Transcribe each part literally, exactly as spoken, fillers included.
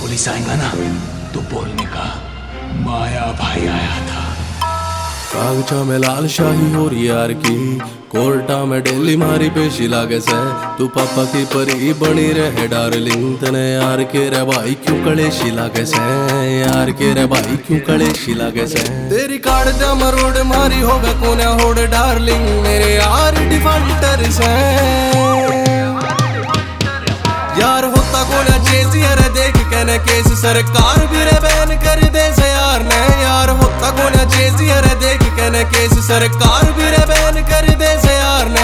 Police आएगा ना तो बोलने का माया भाई आया था। कागजा में लाल शाही हो रही यार की, कोर्टा में डेली मारी पेशी लागे से। तू पापा की परी बनी रहे डार्लिंग, तने यार के रे भाई क्यों कलेशी लागे से, यार के रे भाई क्यों कलेशी लागे से। तेरी कार्ड जा मरोड़ मारी होगा कोने होड़ डार्लिंग, मेरे यार डिफाल्टर से। यार होता कोना चेसी अरे देख कहने केस सरकार भी रे बैन कर दे से यार ने। यार होता कोना चेसी अरे देख कहने केस सरकार भी रे बैन कर दे से यार ने।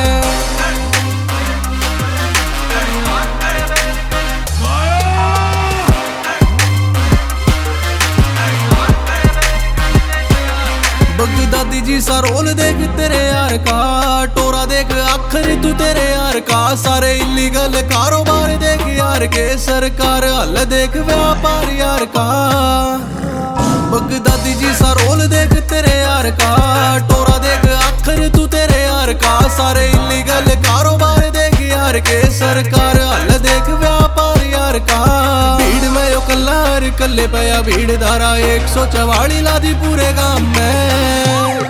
बग्गी दादी जी सा रोल देख तेरे यार का, टोरा देख आखिर तू तेरे यार का। सारे इलीगल कारोबार देख यार के, सरकार हल देख व्यापार यार का। बग्गी दादी जी सा रोल देख तेरे यार का, टोरा देख आखिर तू तेरे यार का। सारे इलीगल कारोबार देख यार के, सरकार हल देख व्यापार यार का। भीड़ में यो कल्लार कल्ले पया भीड़ धारा एक सौ चवाली लादी पूरे गांव में।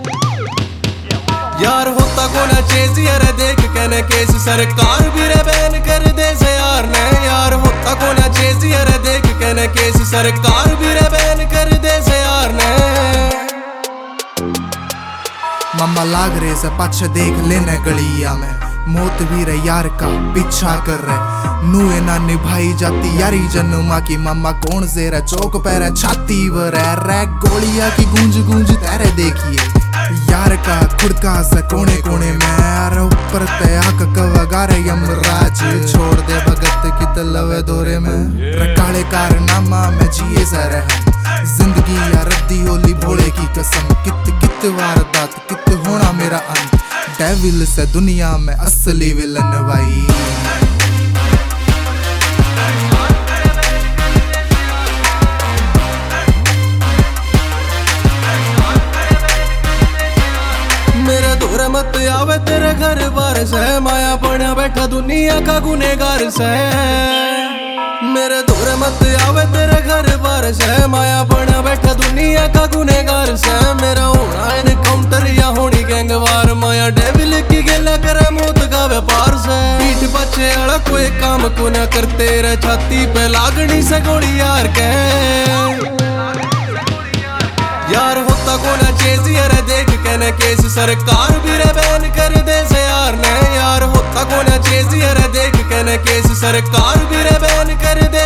यार होता कोना चेसी अरे देख कहने केस सरकार भी रे बैन कर दे से यार ने। यार होता कोना चेसी अरे देख कहने केस सरकार भी रे बैन कर दे से यार ने। मम्मा लाग रहे से पाछे देख लेने गलिया में, मौत भी रे यार का पीछा कर रहे। नूए ना निभाई जाती यारी जन्मा की, मामा कौन से रे चौक पे रे छाती वर रे। गोलियां की गूंज गूंज तेरे देखिए यार का खुड़का से कोने कोने में। यार ऊपर ते आक कवगारे यमराज, छोड़ दे भगत की तलवे दौरे में। रकाले कारनामा में जिए सर है जिंदगी यार रद्दी होली भोले की कसम। कित कित वारदात कित होना मेरा अंत, डेविल से दुनिया में असली विलन भाई। मेरे दूर मत आवे तेरे घर बार से, माया बना बैठा दुनिया का गुनेगार से। मेरे दूर मत आवे तेरे घर बार से, माया बना बैठा दुनिया का गुनेगार से। मेरा होना एनकाउंटर या होनी गैंगवार, माया डेविल की गेला करे मौत का व्यापार से। पीठ बच्चे अड़ा कोई काम को ना करते रे, छाती पे लागनी से गोली यार के। यार होता कोना चेसी अरे देख कहने केस सरकार भी रे बैन कर दे से यार ने। यार होता कोना चेसी अरे देख कहने केस सरकार भी रे बैन कर दे